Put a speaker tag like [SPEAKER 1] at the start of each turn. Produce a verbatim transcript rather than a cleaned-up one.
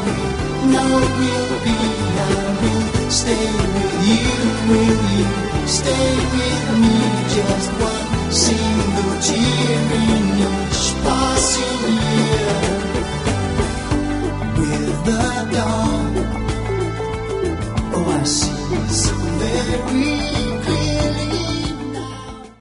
[SPEAKER 1] No, we'll be, I will stay with you. Will you stay with me? Just one single tear in each passing year. With the dawn